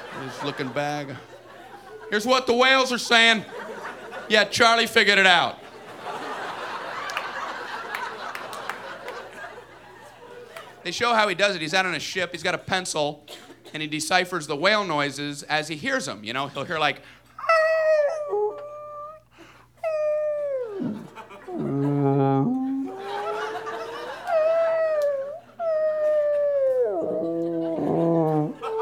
He's looking back. Here's what the whales are saying. Yeah, Charlie figured it out. They show how he does it. He's out on a ship, he's got a pencil, and he deciphers the whale noises as he hears them. You know, he'll hear like...